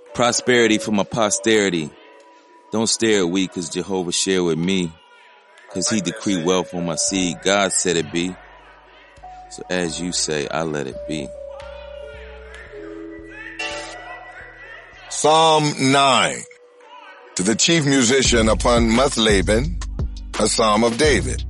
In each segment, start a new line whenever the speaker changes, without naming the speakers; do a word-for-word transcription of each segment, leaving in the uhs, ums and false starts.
Prosperity for my posterity. Don't stare at we, cause Jehovah share with me. Cause he decreed wealth on my seed. God said it be. So as you say, I let it be.
Psalm nine. To the chief musician upon Muthlaben, a psalm of David.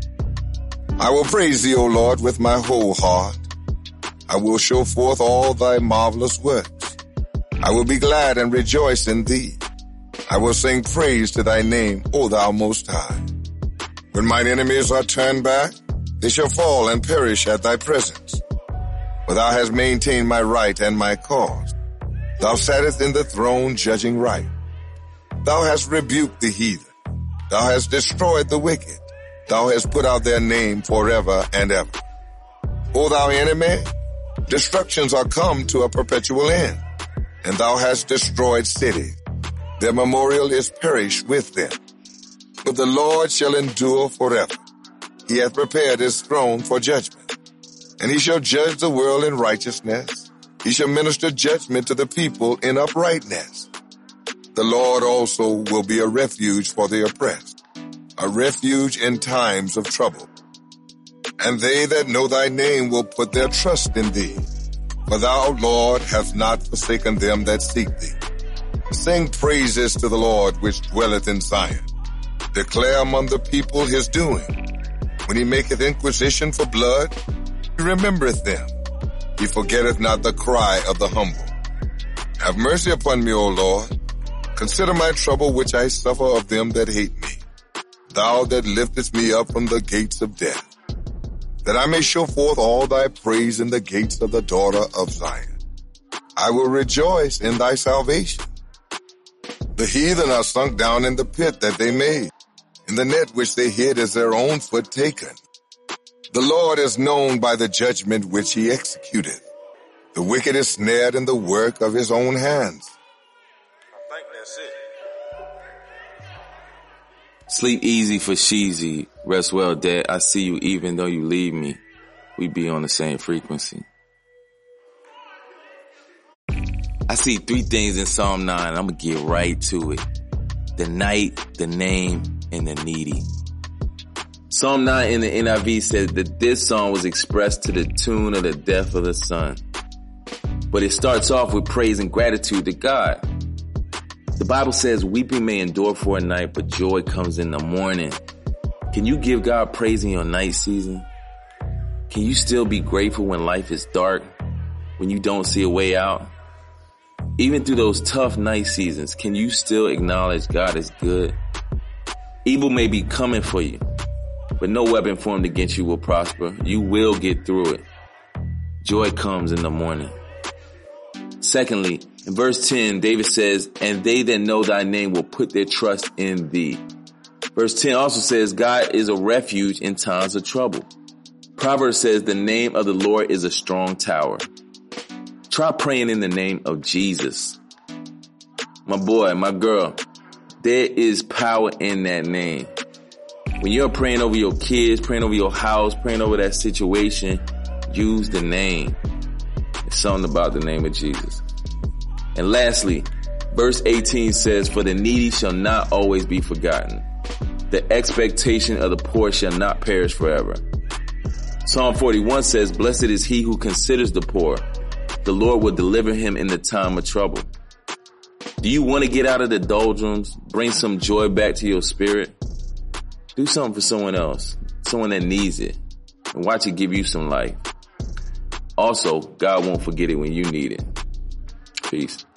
I will praise thee, O Lord, with my whole heart. I will show forth all thy marvelous works. I will be glad and rejoice in thee. I will sing praise to thy name, O thou most high. When mine enemies are turned back, they shall fall and perish at thy presence. For thou hast maintained my right and my cause. Thou sattest in the throne judging right. Thou hast rebuked the heathen. Thou hast destroyed the wicked. Thou hast put out their name forever and ever. O thou enemy, destructions are come to a perpetual end, and thou hast destroyed cities. Their memorial is perished with them. But the Lord shall endure forever. He hath prepared his throne for judgment, and he shall judge the world in righteousness. He shall minister judgment to the people in uprightness. The Lord also will be a refuge for the oppressed, a refuge in times of trouble. And they that know thy name will put their trust in thee. For thou, Lord, hast not forsaken them that seek thee. Sing praises to the Lord which dwelleth in Zion. Declare among the people his doing. When he maketh inquisition for blood, he remembereth them. He forgetteth not the cry of the humble. Have mercy upon me, O Lord. Consider my trouble which I suffer of them that hate me. Thou that liftest me up from the gates of death, that I may show forth all thy praise in the gates of the daughter of Zion. I will rejoice in thy salvation. The heathen are sunk down in the pit that they made, in the net which they hid is their own foot taken. The Lord is known by the judgment which he executeth. The wicked is snared in the work of his own hands.
I think that's it.
Sleep easy for Sheezy. Rest well, Dad. I see you even though you leave me. We be on the same frequency. I see three things in Psalm nine. I'm going to get right to it. The night, the name, and the needy. Psalm nine in the N I V says that this song was expressed to the tune of the death of the son. But it starts off with praise and gratitude to God. The Bible says weeping may endure for a night, but joy comes in the morning. Can you give God praise in your night season? Can you still be grateful when life is dark, when you don't see a way out? Even through those tough night seasons, can you still acknowledge God is good? Evil may be coming for you, but no weapon formed against you will prosper. You will get through it. Joy comes in the morning. Secondly, in verse ten, David says, and they that know thy name will put their trust in thee. Verse ten also says, God is a refuge in times of trouble. Proverbs says, the name of the Lord is a strong tower. Try praying in the name of Jesus. My boy, my girl, there is power in that name. When you're praying over your kids, praying over your house, praying over that situation, use the name. It's something about the name of Jesus. And lastly, verse eighteen says, for the needy shall not always be forgotten. The expectation of the poor shall not perish forever. Psalm forty-one says, blessed is he who considers the poor. The Lord will deliver him in the time of trouble. Do you want to get out of the doldrums? Bring some joy back to your spirit? Do something for someone else, someone that needs it, and watch it give you some life. Also, God won't forget it when you need it. Peace.